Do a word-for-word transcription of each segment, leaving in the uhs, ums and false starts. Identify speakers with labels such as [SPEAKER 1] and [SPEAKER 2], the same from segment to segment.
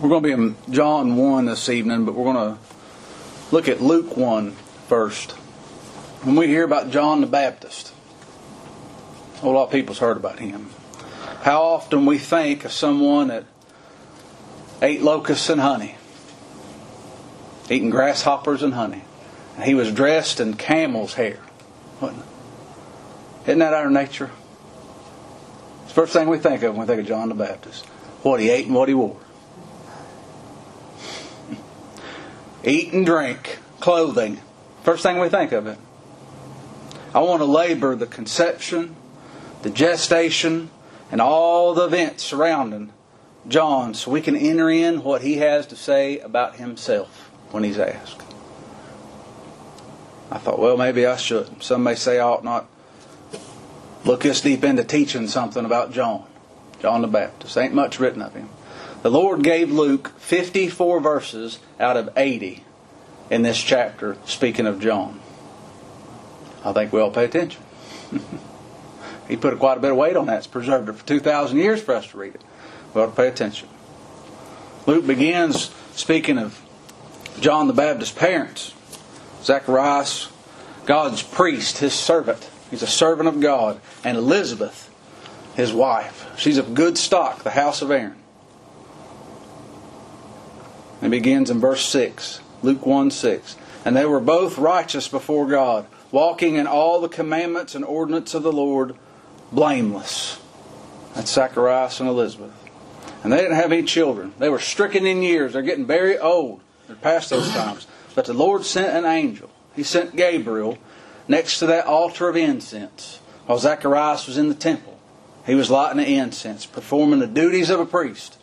[SPEAKER 1] We're going to be in John one this evening, but we're going to look at Luke one first. When we hear about John the Baptist, a whole lot of people's heard about him. How often we think of someone that ate locusts and honey, eating grasshoppers and honey. And he was dressed in camel's hair. Wasn't it? Isn't that our nature? It's the first thing we think of when we think of John the Baptist. What he ate and what he wore. Eat and drink, clothing. First thing we think of it. I want to labor the conception, the gestation, and all the events surrounding John so we can enter in what he has to say about himself when he's asked. I thought, well, maybe I should. Some may say I ought not look this deep into teaching something about John. John the Baptist. Ain't much written of him. The Lord gave Luke fifty-four verses out of eighty in this chapter speaking of John. I think we all pay attention. He put quite a bit of weight on that. It's preserved it for two thousand years for us to read it. We ought to pay attention. Luke begins speaking of John the Baptist's parents. Zacharias, God's priest, his servant. He's a servant of God. And Elizabeth, his wife. She's of good stock, the house of Aaron. It begins in verse six. Luke one six. And they were both righteous before God, walking in all the commandments and ordinances of the Lord, blameless. That's Zacharias and Elizabeth. And they didn't have any children. They were stricken in years. They're getting very old. They're past those times. But the Lord sent an angel. He sent Gabriel next to that altar of incense while Zacharias was in the temple. He was lighting the incense, performing the duties of a priest.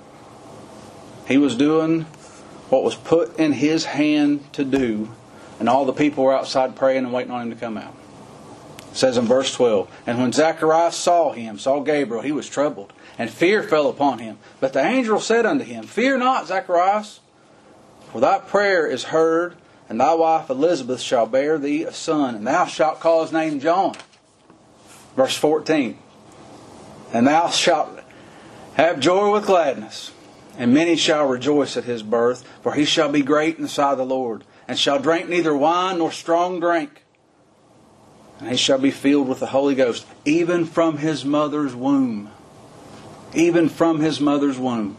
[SPEAKER 1] He was doing what was put in his hand to do, and all the people were outside praying and waiting on him to come out. It says in verse twelve, and when Zacharias saw him, saw Gabriel, he was troubled, and fear fell upon him. But the angel said unto him, Fear not, Zacharias, for thy prayer is heard, and thy wife Elizabeth shall bear thee a son, and thou shalt call his name John. Verse fourteen, and thou shalt have joy with gladness, and many shall rejoice at his birth, for he shall be great in the sight of the Lord, and shall drink neither wine nor strong drink. And he shall be filled with the Holy Ghost, even from his mother's womb. Even from his mother's womb.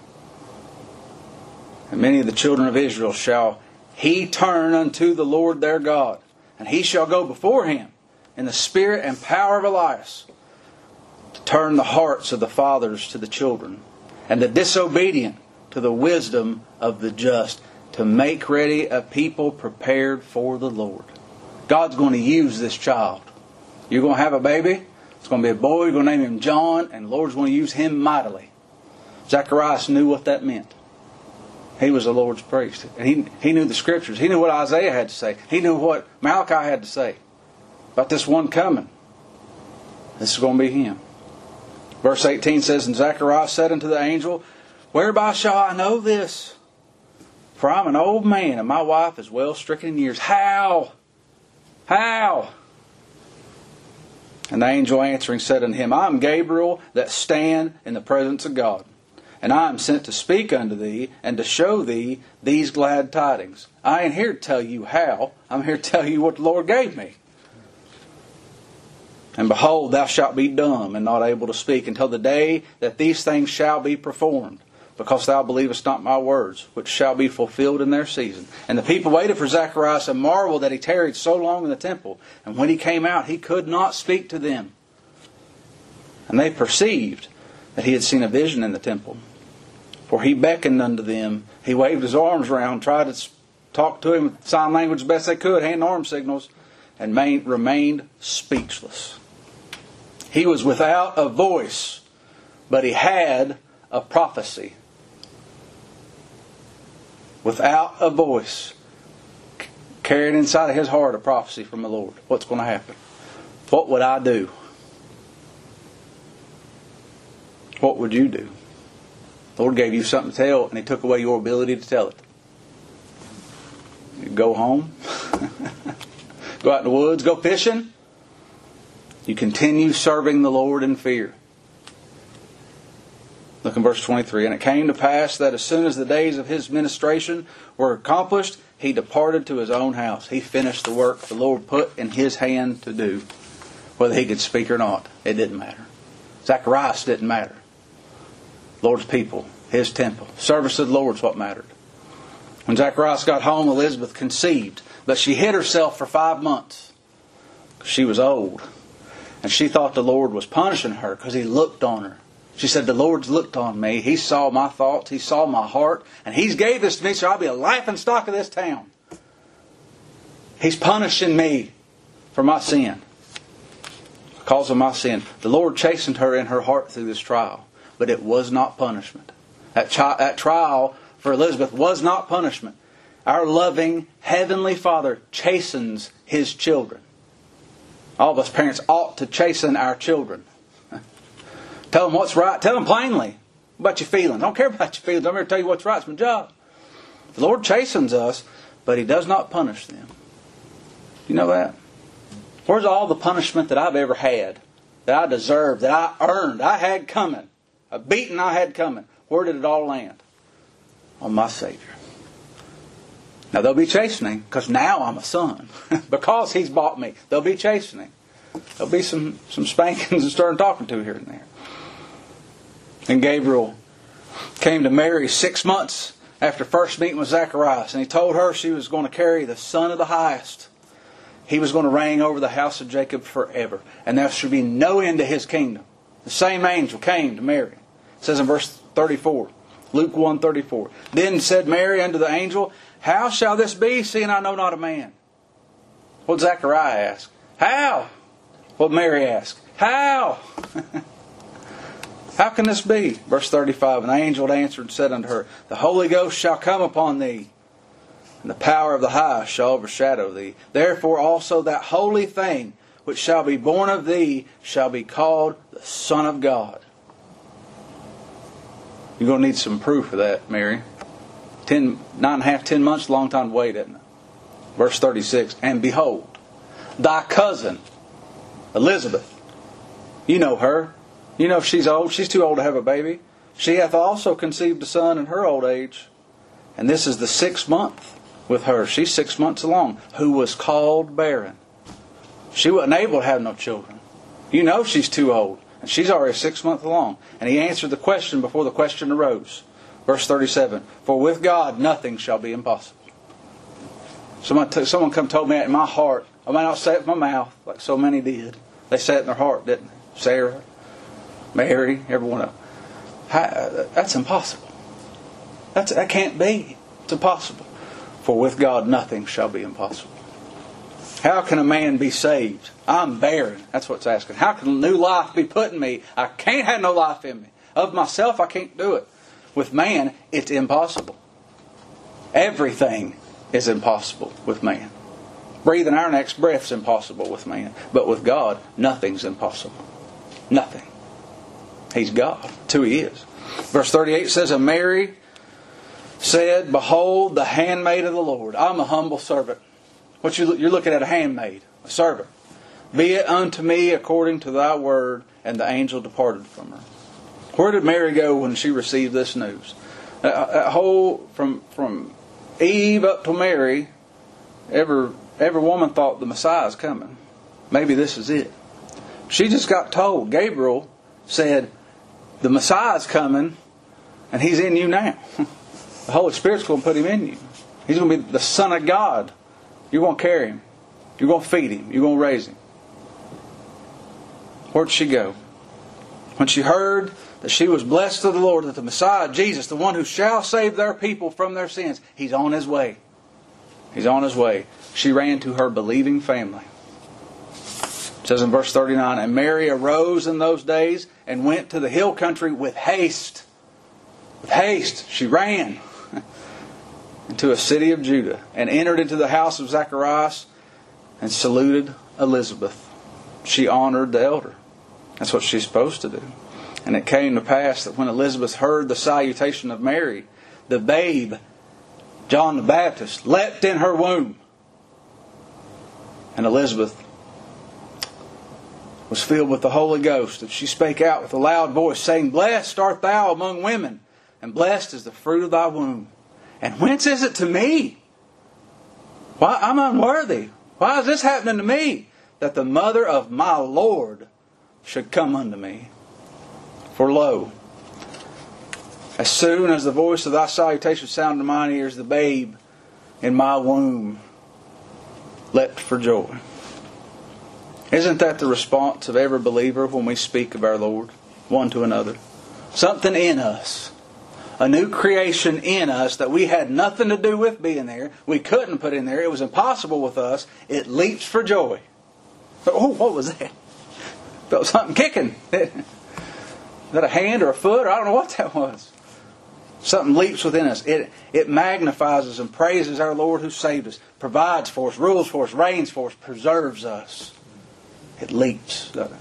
[SPEAKER 1] And many of the children of Israel shall he turn unto the Lord their God. And he shall go before him in the spirit and power of Elias, to turn the hearts of the fathers to the children, and the disobedient to the wisdom of the just, to make ready a people prepared for the Lord. God's going to use this child. You're going to have a baby. It's going to be a boy. You're going to name him John, and the Lord's going to use him mightily. Zacharias knew what that meant. He was the Lord's priest. And he, he knew the Scriptures. He knew what Isaiah had to say. He knew what Malachi had to say about this one coming. This is going to be him. Verse eighteen says, and Zacharias said unto the angel, Whereby shall I know this? For I'm an old man, and my wife is well stricken in years. How? How? And the angel answering said unto him, I am Gabriel, that stand in the presence of God. And I am sent to speak unto thee, and to show thee these glad tidings. I ain't here to tell you how. I'm here to tell you what the Lord gave me. And behold, thou shalt be dumb, and not able to speak, until the day that these things shall be performed, because thou believest not my words, which shall be fulfilled in their season. And the people waited for Zacharias, and marveled that he tarried so long in the temple. And when he came out, he could not speak to them. And they perceived that he had seen a vision in the temple. For he beckoned unto them. He waved his arms around, tried to talk to him with sign language as best they could, hand and arm signals, and remained speechless. He was without a voice, but he had a prophecy. Without a voice, carried inside of his heart a prophecy from the Lord. What's going to happen? What would I do? What would you do? The Lord gave you something to tell, and He took away your ability to tell it. You go home, go out in the woods, go fishing. You continue serving the Lord in fear. Look in verse twenty-three. And it came to pass that as soon as the days of his ministration were accomplished, he departed to his own house. He finished the work the Lord put in his hand to do. Whether he could speak or not, it didn't matter. Zacharias didn't matter. Lord's people, his temple, service of the Lord's what mattered. When Zacharias got home, Elizabeth conceived, but she hid herself for five months. She was old. And she thought the Lord was punishing her because He looked on her. She said, the Lord's looked on me. He saw my thoughts. He saw my heart. And He's gave this to me so I'll be a laughing stock of this town. He's punishing me for my sin. Because of my sin. The Lord chastened her in her heart through this trial. But it was not punishment. That, chi- that trial for Elizabeth was not punishment. Our loving Heavenly Father chastens His children. All of us parents ought to chasten our children. Tell them what's right. Tell them plainly about your feelings. I don't care about your feelings. I'm here to tell you what's right. It's my job. The Lord chastens us, but He does not punish them. You know that? Where's all the punishment that I've ever had, that I deserved, that I earned, I had coming, a beating I had coming? Where did it all land? On my Savior. Now there'll be chastening, because now I'm a son. Because He's bought me. There'll be chastening. There'll be some, some spankings and stern talking to here and there. And Gabriel came to Mary six months after first meeting with Zacharias. And he told her she was going to carry the Son of the Highest. He was going to reign over the house of Jacob forever. And there should be no end to His kingdom. The same angel came to Mary. It says in verse thirty-four. Luke one thirty-four. Then said Mary unto the angel, how shall this be, seeing I know not a man? What did Zechariah ask? How? What did Mary ask? How? How can this be? Verse thirty-five. And the angel answered and said unto her, the Holy Ghost shall come upon thee, and the power of the Highest shall overshadow thee. Therefore also that holy thing which shall be born of thee shall be called the Son of God. You're going to need some proof of that, Mary. Ten, nine and a half, ten months, a long time to wait, isn't it? Verse thirty-six. And behold, thy cousin, Elizabeth, you know her. You know she's old. She's too old to have a baby. She hath also conceived a son in her old age. And this is the sixth month with her. She's six months along. Who was called barren. She wasn't able to have no children. You know she's too old. And she's already six months along. And he answered the question before the question arose. Verse thirty-seven. For with God nothing shall be impossible. Someone, t- someone come told me that in my heart. I might not say it with my mouth like so many did. They said it in their heart, didn't they? Sarah, Mary, everyone else. How, that's impossible. That's, that can't be. It's impossible. For with God nothing shall be impossible. How can a man be saved? I'm barren. That's what's asking. How can new life be put in me? I can't have no life in me. Of myself, I can't do it. With man, it's impossible. Everything is impossible with man. Breathing our next breath is impossible with man. But with God, nothing's impossible. Nothing. He's God. That's who He is. Verse thirty-eight says, and Mary said, behold, the handmaid of the Lord. I'm a humble servant. What you, you're looking at a handmaid, a servant. Be it unto me according to thy word. And the angel departed from her. Where did Mary go when she received this news? That whole, from from Eve up to Mary, every, every woman thought the Messiah is coming. Maybe this is it. She just got told. Gabriel said, the Messiah is coming, and He's in you now. The Holy Spirit's going to put Him in you. He's going to be the Son of God. You're going to carry Him. You're going to feed Him. You're going to raise Him. Where'd she go? When she heard that she was blessed of the Lord, that the Messiah, Jesus, the one who shall save their people from their sins, He's on His way. He's on His way. She ran to her believing family. It says in verse thirty-nine, and Mary arose in those days and went to the hill country with haste. With haste, she ran into a city of Judah and entered into the house of Zacharias and saluted Elizabeth. She honored the elder. That's what she's supposed to do. And it came to pass that when Elizabeth heard the salutation of Mary, the babe, John the Baptist, leapt in her womb. And Elizabeth was filled with the Holy Ghost, and she spake out with a loud voice, saying, Blessed art thou among women, and blessed is the fruit of thy womb. And whence is it to me? Why, I'm unworthy. Why is this happening to me? That the mother of my Lord should come unto me. For lo, as soon as the voice of thy salutation sounded in mine ears, the babe in my womb leapt for joy. Isn't that the response of every believer when we speak of our Lord, one to another? Something in us, a new creation in us that we had nothing to do with being there. We couldn't put in there. It was impossible with us. It leaps for joy. Oh, what was that? Felt something kicking. Is that a hand or a foot? Or I don't know what that was. Something leaps within us. It it magnifies us and praises our Lord who saved us, provides for us, rules for us, reigns for us, preserves us. It leaps, doesn't it?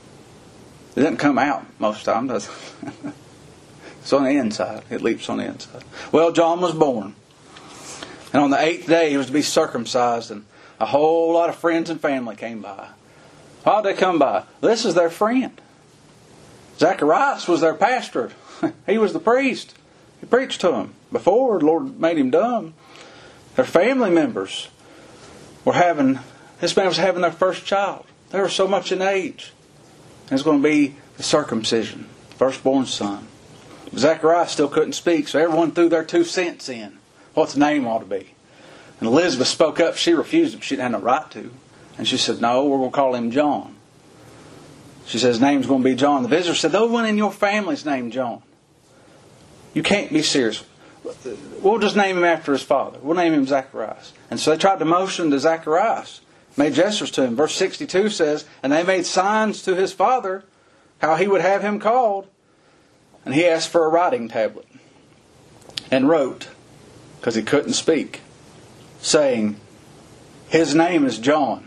[SPEAKER 1] It doesn't come out most of the time, does it? It's on the inside. It leaps on the inside. Well, John was born. And on the eighth day he was to be circumcised, and a whole lot of friends and family came by. Why did they come by? This is their friend. Zacharias was their pastor. He was the priest. He preached to them. Before, the Lord made him dumb. Their family members were having, this man was having their first child. They were so much in age. And it's going to be the circumcision, firstborn son. Zacharias still couldn't speak, so everyone threw their two cents in. What's the name ought to be? And Elizabeth spoke up. She refused it. She didn't have no right to. And she said, no, we're going to call him John. She said, his name's going to be John. The visitor said, no one in your family's named John. You can't be serious. We'll just name him after his father. We'll name him Zacharias. And so they tried to motion to Zacharias, made gestures to him. Verse sixty-two says, and they made signs to his father how he would have him called. And he asked for a writing tablet and wrote, because he couldn't speak, saying, his name is John.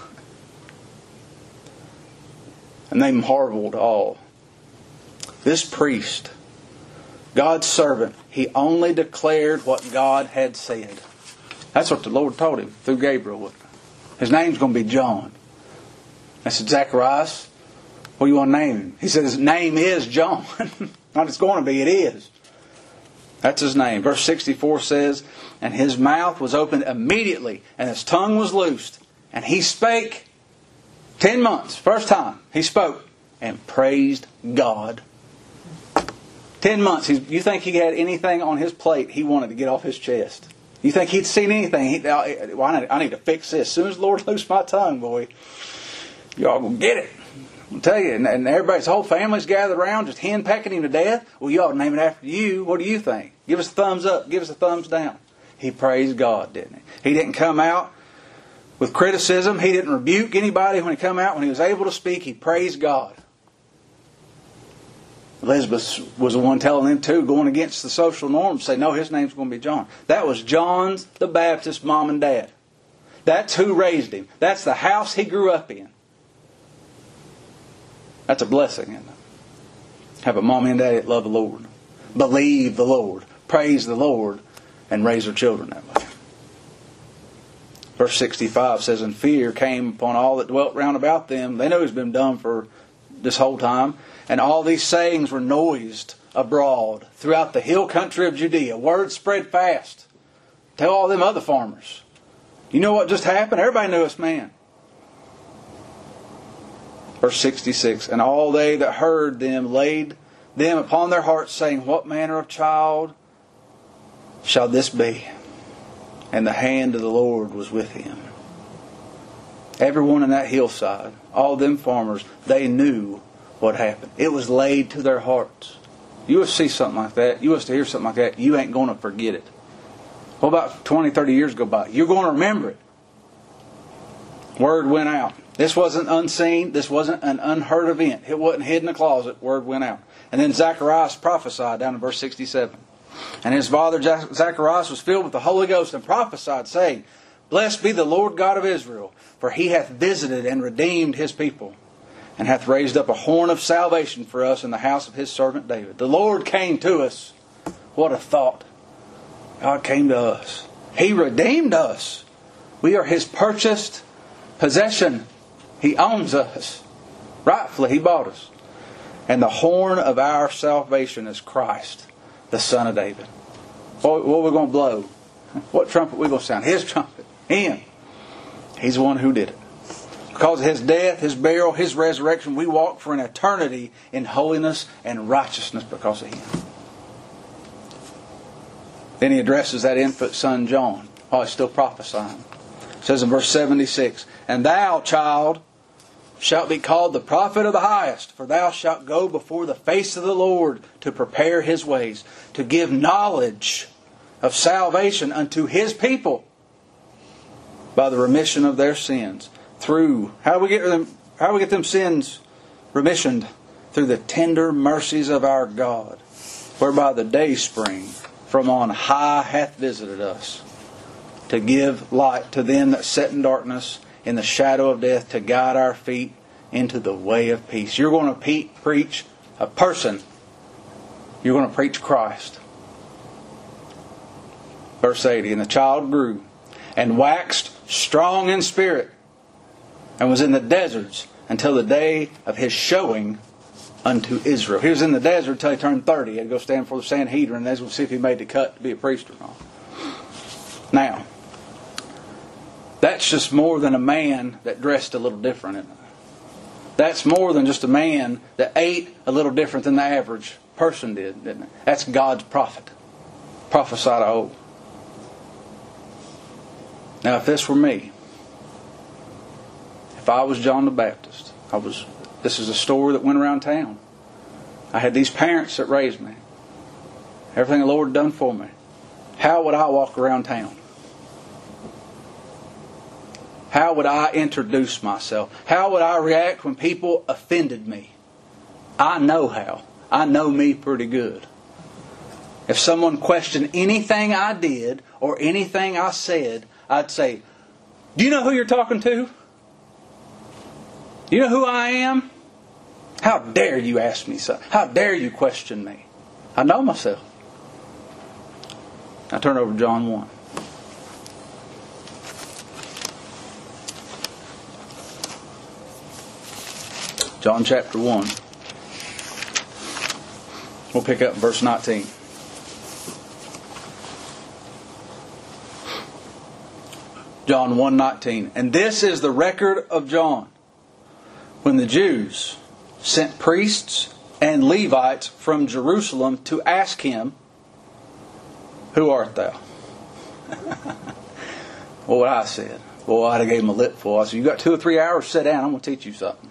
[SPEAKER 1] And they marveled all. This priest, God's servant, he only declared what God had said. That's what the Lord told him through Gabriel. His name's going to be John. I said, Zacharias, what do you want to name him? He said, his name is John. Not it's going to be, it is. That's his name. Verse sixty-four says, and his mouth was opened immediately, and his tongue was loosed. And he spake ten months, first time he spoke, and praised God. Ten months. He's, you think he had anything on his plate he wanted to get off his chest? You think he'd seen anything? He, well, I, need, I need to fix this. As soon as the Lord loosed my tongue, boy, y'all gonna get it. I'll tell you. And, and everybody's whole family's gathered around, just henpecking him to death. Well, you ought to name it after you. What do you think? Give us a thumbs up. Give us a thumbs down. He praised God, didn't he? He didn't come out with criticism. He didn't rebuke anybody when he come out. When he was able to speak, he praised God. Elizabeth was the one telling them too, going against the social norms, say, no, his name's going to be John. That was John's the Baptist mom and dad. That's who raised him. That's the house he grew up in. That's a blessing, isn't it? Have a mom and dad that love the Lord, believe the Lord, praise the Lord, and raise their children that way. Verse sixty-five says, and fear came upon all that dwelt round about them. They know he's been dumb for this whole time. And all these sayings were noised abroad throughout the hill country of Judea. Word spread fast. Tell all them other farmers. You know what just happened? Everybody knew this man. Verse sixty-six, and all they that heard them laid them upon their hearts, saying, what manner of child shall this be? And the hand of the Lord was with him. Everyone in that hillside, all them farmers, they knew what happened. It was laid to their hearts. You will see something like that. You was to hear something like that. You ain't going to forget it. What about twenty, thirty years go by? You're going to remember it. Word went out. This wasn't unseen. This wasn't an unheard event. It wasn't hid in a closet. Word went out. And then Zacharias prophesied down in verse sixty-seven. And his father Zacharias was filled with the Holy Ghost and prophesied, saying, blessed be the Lord God of Israel, for he hath visited and redeemed his people, and hath raised up a horn of salvation for us in the house of his servant David. The Lord came to us. What a thought. God came to us. He redeemed us. We are his purchased possession. He owns us. Rightfully, He bought us. And the horn of our salvation is Christ, the Son of David. What, what are we going to blow? What trumpet are we going to sound? His trumpet. Him. He's the one who did it. Because of His death, His burial, His resurrection, we walk for an eternity in holiness and righteousness because of Him. Then He addresses that infant son John while He's still prophesying. It says in verse seventy-six, "And thou, child, shalt be called the prophet of the highest, for thou shalt go before the face of the Lord to prepare His ways, to give knowledge of salvation unto His people by the remission of their sins." Through, how do we get them, how do we get them sins remissioned? Through the tender mercies of our God, whereby the day spring from on high hath visited us, to give light to them that sit in darkness, in the shadow of death, to guide our feet into the way of peace. You're going to pe- preach a person. You're going to preach Christ. Verse eighty, "And the child grew and waxed strong in spirit, and was in the deserts until the day of His showing unto Israel." He was in the desert until He turned thirty. He had to go stand for the Sanhedrin, and they was going to see if he made the cut to be a priest or not. Now, that's just more than a man that dressed a little different, isn't it? That's more than just a man that ate a little different than the average person did, isn't it? That's God's prophet. Prophesied of old. Now, if this were me, if I was John the Baptist, I was. This is a story that went around town. I had these parents that raised me. Everything the Lord had done for me. How would I walk around town? How would I introduce myself? How would I react when people offended me? I know how. I know me pretty good. If someone questioned anything I did or anything I said, I'd say, "Do you know who you're talking to? Do you know who I am? How dare you ask me something? How dare you question me?" I know myself. Now turn over to John one. John chapter one. We'll pick up verse nineteen. John one nineteen. "And this is the record of John, when the Jews sent priests and Levites from Jerusalem to ask him, Who art thou?" Well, what I said? Well, I'd have gave him a lip full. I said, "You got two or three hours, sit down, I'm going to teach you something."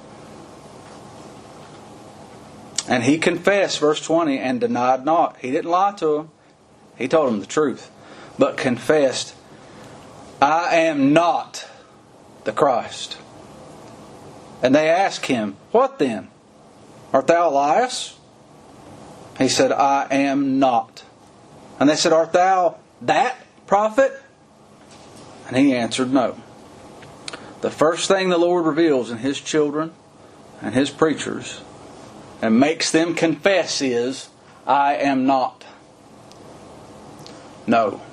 [SPEAKER 1] And he confessed, verse twenty, and denied not. He didn't lie to him. He told him the truth. But confessed, "I am not the Christ." And they asked him, "What then? Art thou Elias?" He said, "I am not." And they said, "Art thou that prophet?" And he answered, "No." The first thing the Lord reveals in His children and His preachers and makes them confess is, "I am not." No.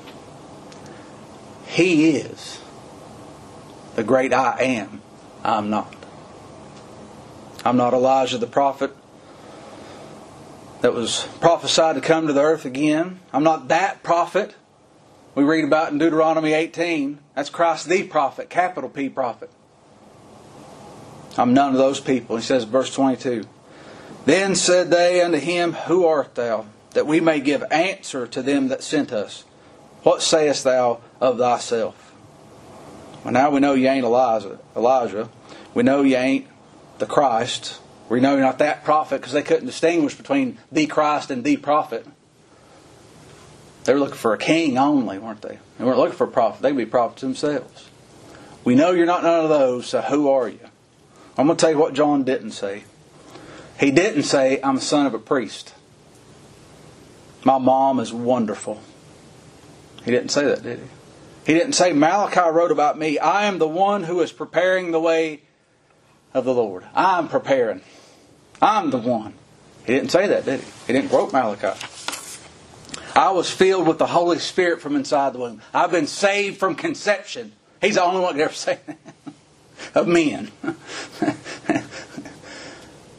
[SPEAKER 1] He is the great I am. I'm not. I'm not Elijah the prophet that was prophesied to come to the earth again. I'm not that prophet we read about in Deuteronomy eighteen. That's Christ the prophet, capital P prophet. I'm none of those people. He says, verse twenty-two, "Then said they unto him, Who art thou? That we may give answer to them that sent us. What sayest thou of thyself?" Well, now we know you ain't Elijah. Elijah. We know you ain't the Christ. We know you're not that prophet, because they couldn't distinguish between the Christ and the prophet. They were looking for a king only, weren't they? They weren't looking for a prophet. They could be prophets themselves. We know you're not none of those, so who are you? I'm going to tell you what John didn't say. He didn't say, "I'm the son of a priest. My mom is wonderful." He didn't say that, did he? He didn't say, "Malachi wrote about me. I am the one who is preparing the way of the Lord. I'm preparing. I'm the one." He didn't say that, did he? He didn't quote Malachi. "I was filled with the Holy Spirit from inside the womb. I've been saved from conception." He's the only one that ever said that. Of men.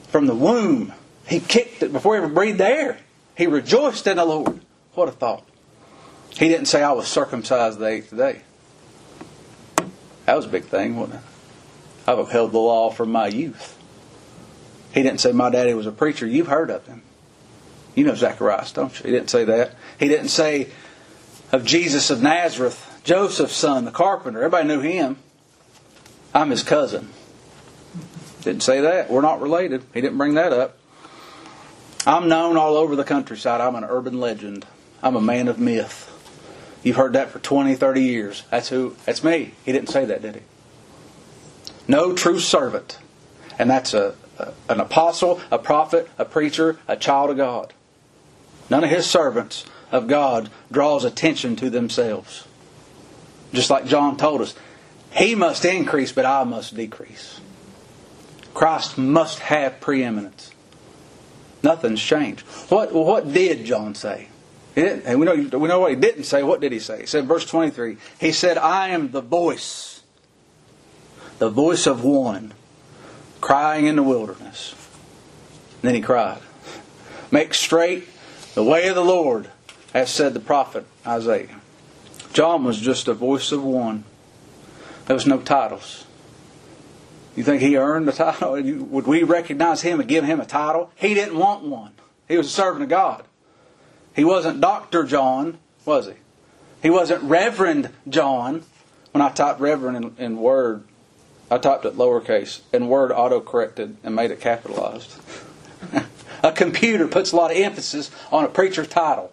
[SPEAKER 1] From the womb, he kicked it before he ever breathed the air. He rejoiced in the Lord. What a thought. He didn't say, I was circumcised the eighth day. That was a big thing, wasn't it? I've upheld the law from my youth. He didn't say, my daddy was a preacher. You've heard of him. You know Zacharias, don't you? He didn't say that. He didn't say of Jesus of Nazareth, Joseph's son, the carpenter. Everybody knew him. I'm his cousin. Didn't say that. We're not related. He didn't bring that up. I'm known all over the countryside. I'm an urban legend. I'm a man of myth. You've heard that for twenty, thirty years. That's who. That's me. He didn't say that, did he? No true servant. And that's a, a an apostle, a prophet, a preacher, a child of God. None of his servants of God draws attention to themselves. Just like John told us, he must increase, but I must decrease. Christ must have preeminence. Nothing's changed. What what did John say? He didn't, and we know we know what he didn't say. What did he say? He said, verse twenty-three. He said, "I am the voice, the voice of one crying in the wilderness." And then he cried, "Make straight the way of the Lord, as said the prophet Isaiah." John was just a voice of one. There was no titles. You think he earned a title? Would we recognize him and give him a title? He didn't want one. He was a servant of God. He wasn't Doctor John, was he? He wasn't Reverend John. When I typed Reverend in, in Word, I typed it lowercase, and Word auto-corrected and made it capitalized. A computer puts a lot of emphasis on a preacher's title.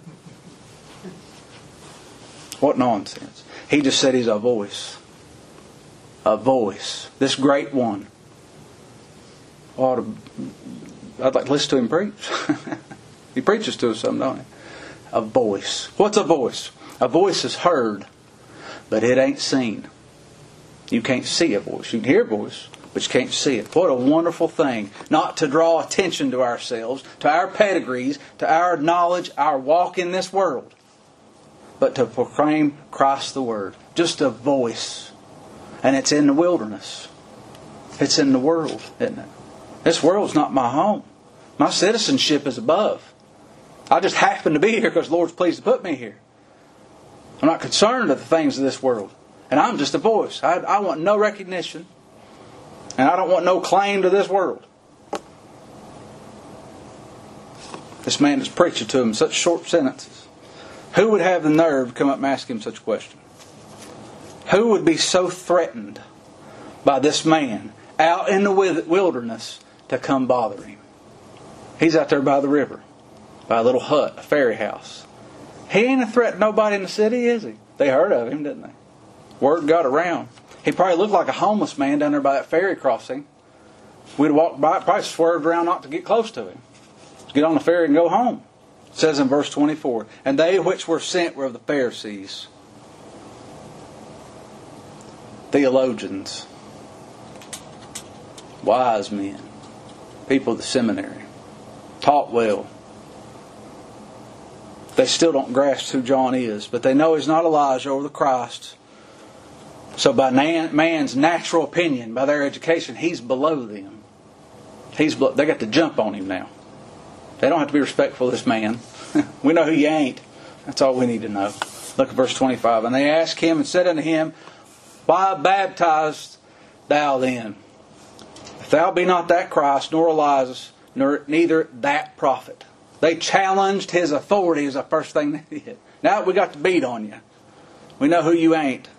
[SPEAKER 1] What nonsense. He just said he's a voice. A voice. This great one. Ought to, I'd like to listen to him preach. He preaches to us something, don't he? A voice. What's a voice? A voice is heard, but it ain't seen. You can't see a voice. You can hear a voice, but you can't see it. What a wonderful thing. Not to draw attention to ourselves, to our pedigrees, to our knowledge, our walk in this world, but to proclaim Christ the Word. Just a voice. And it's in the wilderness. It's in the world, isn't it? This world's not my home. My citizenship is above. I just happen to be here because the Lord's pleased to put me here. I'm not concerned with the things of this world. And I'm just a voice. I, I want no recognition. And I don't want no claim to this world. This man is preaching to him in such short sentences. Who would have the nerve to come up and ask him such a question? Who would be so threatened by this man out in the wilderness to come bother him? He's out there by the river, by a little hut, a ferry house. He ain't a threat to nobody in the city, is he? They heard of him, didn't they? Word got around. He probably looked like a homeless man down there by that ferry crossing. We'd walk by, probably swerved around not to get close to him. Get on the ferry and go home. It says in verse twenty-four, "And they which were sent were of the Pharisees." Theologians, wise men, people of the seminary, taught well. They still don't grasp who John is, but they know he's not Elijah or the Christ. So by man's natural opinion, by their education, he's below them. He's below, they got to jump on him now. They don't have to be respectful of this man. We know who you ain't. That's all we need to know. Look at verse twenty-five. "And they asked him and said unto him, Why baptizest thou then? If thou be not that Christ, nor Elijah, nor neither that prophet." They challenged his authority is the first thing they did. Now we got the beat on you. We know who you ain't.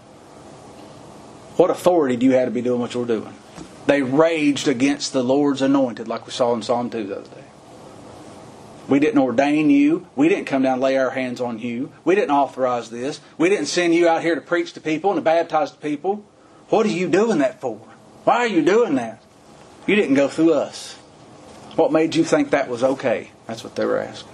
[SPEAKER 1] What authority do you have to be doing what you're doing? They raged against the Lord's anointed, like we saw in Psalm two the other day. We didn't ordain you. We didn't come down and lay our hands on you. We didn't authorize this. We didn't send you out here to preach to people and to baptize the people. What are you doing that for? Why are you doing that? You didn't go through us. What made you think that was okay? That's what they were asking.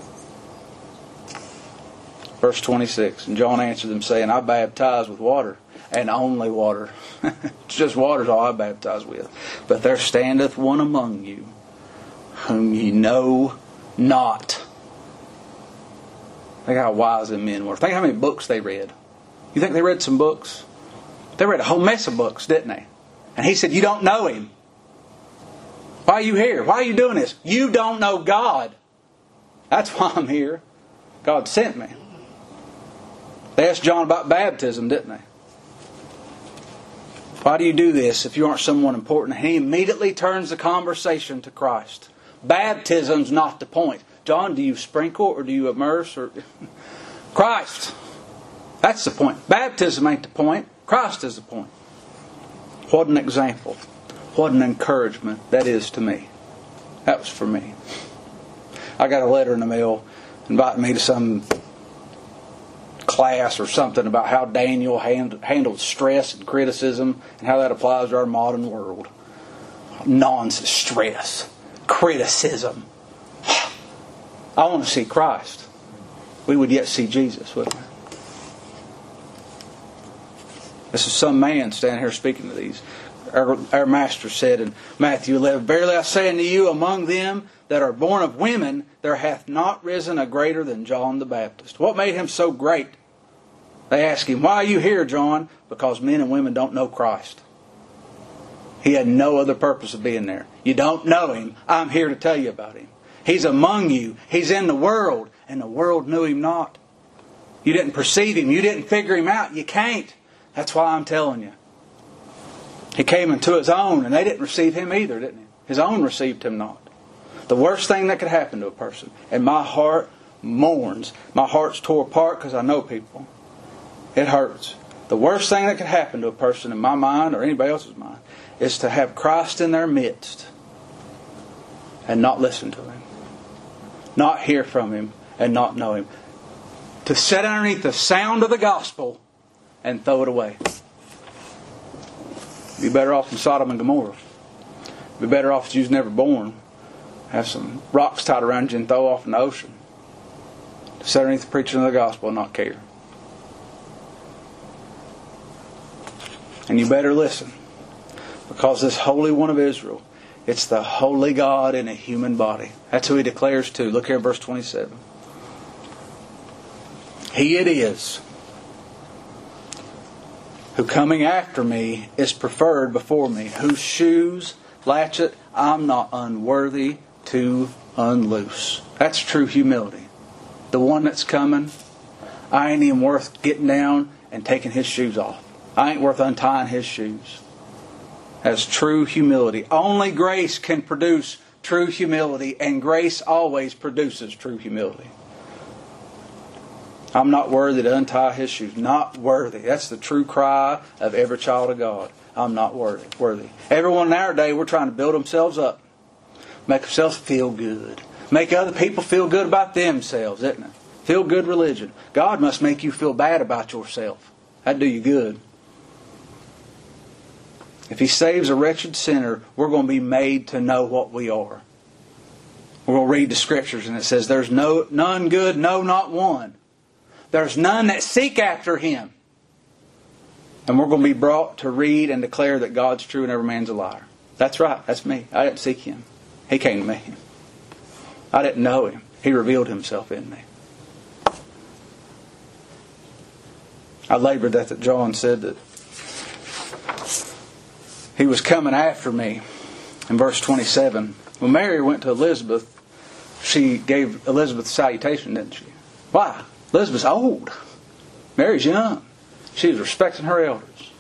[SPEAKER 1] Verse twenty-six, "And John answered them, saying, I baptize with water, and only water." It's just water is all I baptize with. "But there standeth one among you, whom ye know not." Think how wise them men were. Think how many books they read. You think they read some books? They read a whole mess of books, didn't they? And he said, "You don't know him." Why are you here? Why are you doing this? You don't know God. That's why I'm here. God sent me. They asked John about baptism, didn't they? Why do you do this if you aren't someone important? And he immediately turns the conversation to Christ. Baptism's not the point. John, do you sprinkle or do you immerse? Or Christ. That's the point. Baptism ain't the point. Christ is the point. What an example. What an encouragement that is to me. That was for me. I got a letter in the mail inviting me to some class or something about how Daniel hand, handled stress and criticism and how that applies to our modern world. Nonsense. Stress. Criticism. I want to see Christ. We would yet see Jesus, wouldn't we? This is some man standing here speaking to these. Our, our Master said in Matthew eleven, "Verily I say unto you, among them that are born of women, there hath not risen a greater than John the Baptist." What made him so great? They asked him, "Why are you here, John?" Because men and women don't know Christ. He had no other purpose of being there. You don't know Him. I'm here to tell you about Him. He's among you. He's in the world. And the world knew Him not. You didn't perceive Him. You didn't figure Him out. You can't. That's why I'm telling you. He came into His own, and they didn't receive Him either, didn't He? His own received Him not. The worst thing that could happen to a person, and my heart mourns. My heart's tore apart because I know people. It hurts. The worst thing that could happen to a person in my mind or anybody else's mind is to have Christ in their midst and not listen to Him. Not hear from Him and not know Him. To sit underneath the sound of the gospel and throw it away. Be better off than Sodom and Gomorrah. Be better off if you was never born. Have some rocks tied around you and throw off in the ocean. To sit underneath the preaching of the gospel and not care. And you better listen. Because this Holy One of Israel, it's the Holy God in a human body. That's who He declares to. Look here in verse twenty-seven. He it is who coming after me is preferred before me, whose shoes, latchet, I'm not unworthy to unloose. That's true humility. The one that's coming, I ain't even worth getting down and taking His shoes off. I ain't worth untying His shoes. That's true humility. Only grace can produce true humility, and grace always produces true humility. I'm not worthy to untie His shoes. Not worthy. That's the true cry of every child of God. I'm not worthy. Worthy. Everyone in our day, we're trying to build themselves up. Make themselves feel good. Make other people feel good about themselves, isn't it? Feel good religion. God must make you feel bad about yourself. That'd do you good. If He saves a wretched sinner, we're going to be made to know what we are. We're going to read the Scriptures and it says, there's no none good, no, not one. There's none that seek after Him. And we're going to be brought to read and declare that God's true and every man's a liar. That's right. That's me. I didn't seek Him. He came to me. I didn't know Him. He revealed Himself in me. I labored that, that John said that He was coming after me. In verse twenty-seven, when Mary went to Elizabeth, she gave Elizabeth a salutation, didn't she? Why? Elizabeth's old. Mary's young. She was respecting her elders.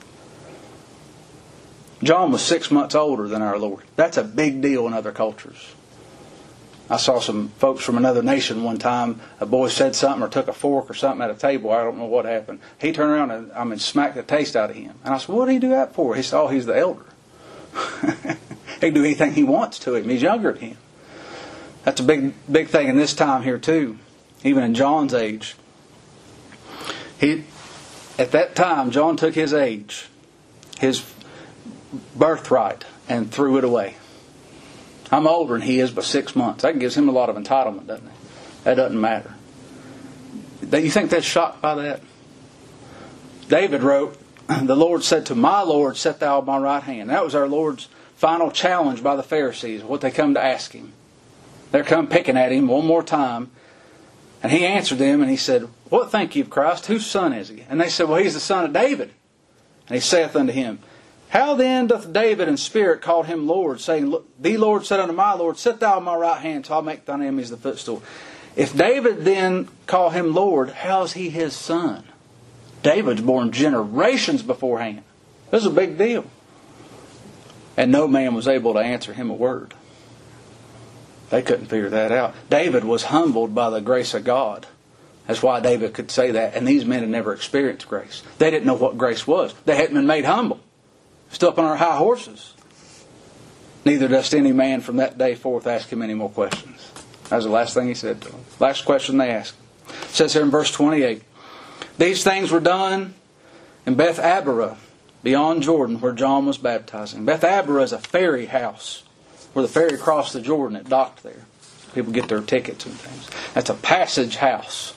[SPEAKER 1] John was six months older than our Lord. That's a big deal in other cultures. I saw some folks from another nation one time. A boy said something or took a fork or something at a table. I don't know what happened. He turned around and I mean, smacked the taste out of him. And I said, what did he do that for? He said, oh, he's the elder. He can do anything he wants to him. He's younger than him. That's a big, big thing in this time here too. Even in John's age. He, at that time, John took his age, his birthright, and threw it away. I'm older than he is by six months. That gives him a lot of entitlement, doesn't it? That doesn't matter. You think that's shocked by that? David wrote, the Lord said to my Lord, set thou at my right hand. That was our Lord's final challenge by the Pharisees, what they come to ask Him. They're come picking at Him one more time. And He answered them and He said, what think ye of Christ? Whose son is He? And they said, well, He's the son of David. And He saith unto him, How then doth David in spirit call him Lord, saying, The Lord said unto my Lord, Sit thou on my right hand, till I make thine enemies the footstool. If David then call him Lord, how is he his son? David's born generations beforehand. This is a big deal. And no man was able to answer him a word. They couldn't figure that out. David was humbled by the grace of God. That's why David could say that. And these men had never experienced grace. They didn't know what grace was. They hadn't been made humble. Still up on our high horses. Neither does any man from that day forth ask him any more questions. That was the last thing he said to them. Last question they asked. It says here in verse twenty-eight. These things were done in Beth Abarah, beyond Jordan, where John was baptizing. Beth Abarah is a ferry house, where the ferry crossed the Jordan. It docked there. People get their tickets and things. That's a passage house.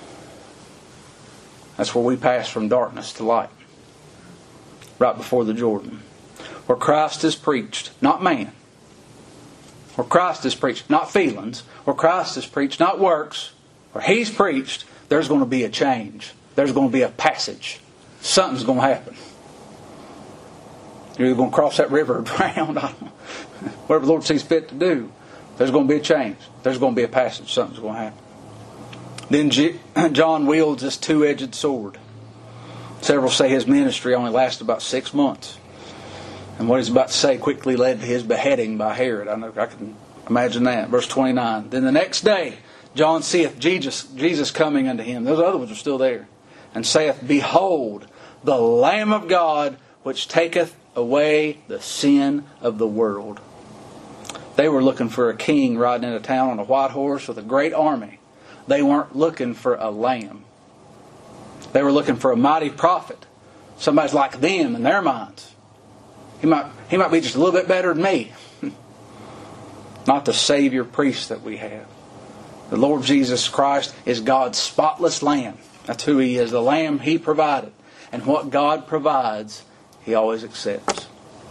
[SPEAKER 1] That's where we pass from darkness to light. Right before the Jordan. Where Christ is preached, not man. Where Christ is preached, not feelings. Where Christ is preached, not works. Where He's preached, there's going to be a change. There's going to be a passage. Something's going to happen. You're either going to cross that river or drown. Whatever the Lord sees fit to do. There's going to be a change. There's going to be a passage. Something's going to happen. Then John wields this two-edged sword. Several say his ministry only lasted about six months. And what he's about to say quickly led to his beheading by Herod. I know I can imagine that. Verse twenty-nine. Then the next day John seeth Jesus, Jesus coming unto him. Those other ones are still there. And saith, Behold, the Lamb of God, which taketh away the sin of the world. They were looking for a king riding into town on a white horse with a great army. They weren't looking for a lamb. They were looking for a mighty prophet. Somebody's like them in their minds. He might, he might be just a little bit better than me. Not the Savior priest that we have. The Lord Jesus Christ is God's spotless Lamb. That's who He is. The Lamb He provided. And what God provides, He always accepts.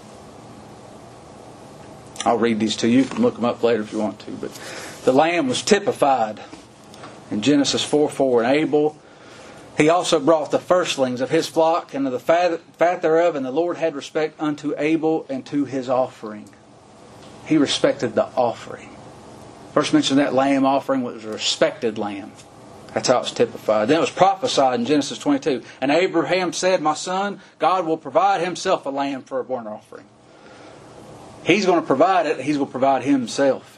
[SPEAKER 1] I'll read these to you. You can look them up later if you want to. But the Lamb was typified in Genesis four four. And Abel, he also brought the firstlings of his flock and of the fat, fat thereof, and the Lord had respect unto Abel and to his offering. He respected the offering. First mention that lamb offering was a respected lamb. That's how it's typified. Then it was prophesied in Genesis twenty-two. And Abraham said, My son, God will provide Himself a lamb for a burnt offering. He's going to provide it. He's going to provide Himself.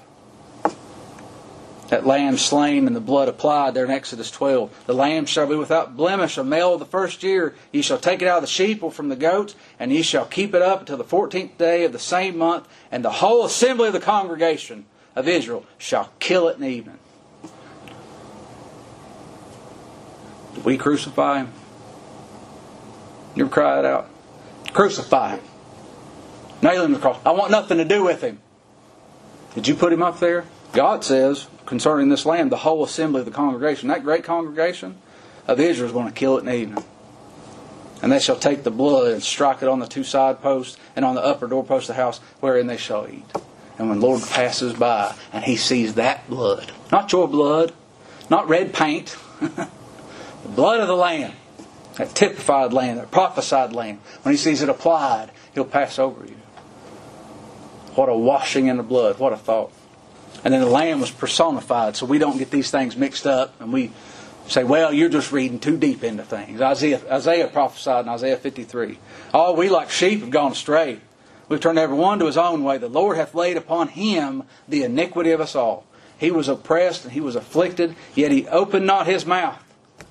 [SPEAKER 1] That lamb slain and the blood applied there in Exodus twelve. The lamb shall be without blemish, a male of the first year. Ye shall take it out of the sheep or from the goats, and ye shall keep it up until the fourteenth day of the same month, and the whole assembly of the congregation of Israel shall kill it in the evening. Did we crucify Him? You ever cry it out? Crucify Him. Nail Him to the cross. I want nothing to do with Him. Did you put Him up there? God says, concerning this lamb, the whole assembly of the congregation, that great congregation of Israel is going to kill it in the evening. And they shall take the blood and strike it on the two side posts and on the upper doorpost of the house, wherein they shall eat. And when the Lord passes by and He sees that blood, not your blood, not red paint, the blood of the Lamb, that typified Lamb, that prophesied Lamb, when He sees it applied, He'll pass over you. What a washing in the blood. What a thought. And then the Lamb was personified, so we don't get these things mixed up and we say, well, you're just reading too deep into things. Isaiah, Isaiah prophesied in Isaiah fifty-three. All we like sheep have gone astray. We've turned every one to his own way. The Lord hath laid upon Him the iniquity of us all. He was oppressed and He was afflicted, yet He opened not His mouth.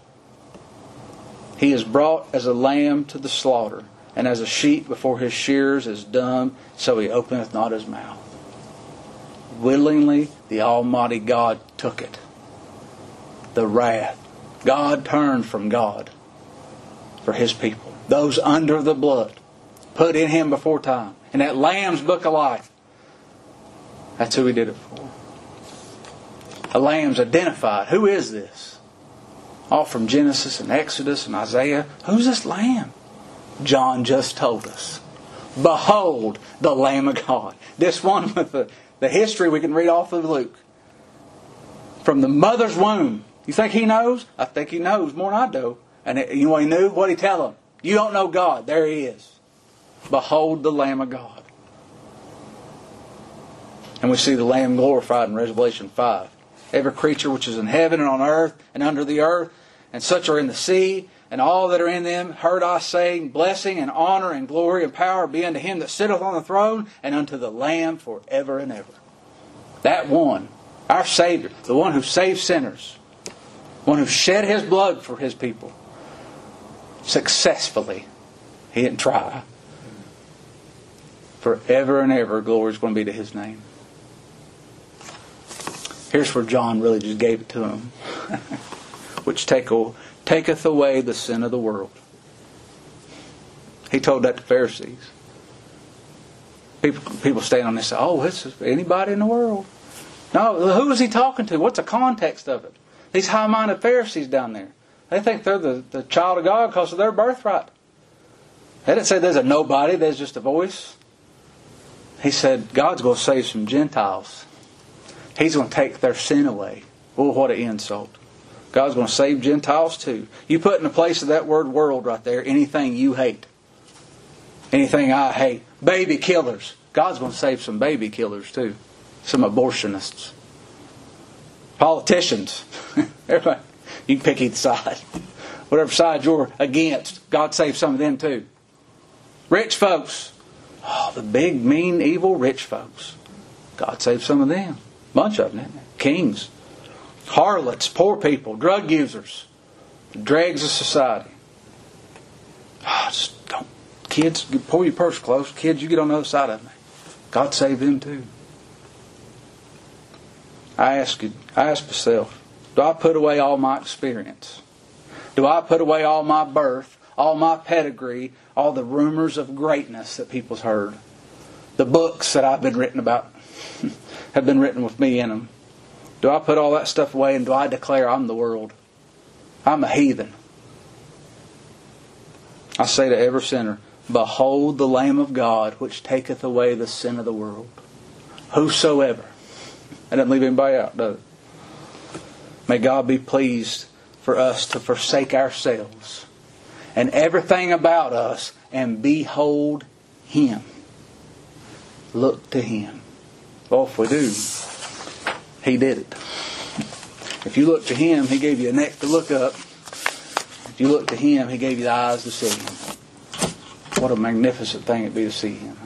[SPEAKER 1] He is brought as a lamb to the slaughter, and as a sheep before his shearers is dumb, so He openeth not His mouth. Willingly, the Almighty God took it. The wrath. God turned from God for His people. Those under the blood. Put in Him before time. In that Lamb's book of life. That's who He did it for. The Lamb's identified. Who is this? All from Genesis and Exodus and Isaiah. Who's this Lamb? John just told us. Behold the Lamb of God. This one with the, the history we can read off of Luke. From the mother's womb. You think he knows? I think he knows more than I do. And it, you know what he knew? What did he tell them? You don't know God. There He is. Behold the Lamb of God. And we see the Lamb glorified in Revelation five. Every creature which is in heaven and on earth and under the earth, and such are in the sea, and all that are in them, heard I saying, blessing and honor and glory and power be unto Him that sitteth on the throne, and unto the Lamb forever and ever. That one, our Savior, the one who saves sinners, one who shed His blood for His people, successfully. He didn't try. Forever and ever, glory is going to be to His name. Here's where John really just gave it to him. Which take, taketh away the sin of the world. He told that to Pharisees. People, people stand on this and say, oh, this is anybody in the world. No, who is he talking to? What's the context of it? These high-minded Pharisees down there. They think they're the, the child of God because of their birthright. They didn't say there's a nobody, there's just a voice. He said, God's going to save some Gentiles. He's going to take their sin away. Oh, what an insult. God's going to save Gentiles too. You put in the place of that word world right there, anything you hate. Anything I hate. Baby killers. God's going to save some baby killers too. Some abortionists. Politicians. Everybody. You can pick either side. Whatever side you're against, God saves some of them too. Rich folks. Oh, the big, mean, evil rich folks. God saves some of them. Bunch of them, isn't it? Kings. Harlots, poor people, drug users. The dregs of society. Oh, just don't. Kids, pull your purse close. Kids, you get on the other side of me. God save them too. I ask you, I ask myself, do I put away all my experience? Do I put away all my birth, all my pedigree, all the rumors of greatness that people's heard? The books that I've been written about have been written with me in them. Do I put all that stuff away and do I declare I'm the world? I'm a heathen. I say to every sinner, behold the Lamb of God which taketh away the sin of the world. Whosoever. That doesn't leave anybody out, does it? May God be pleased for us to forsake ourselves and everything about us and behold Him. Look to Him. Well, if we do, He did it. If you look to Him, He gave you a neck to look up. If you look to Him, He gave you the eyes to see Him. What a magnificent thing it'd be to see Him.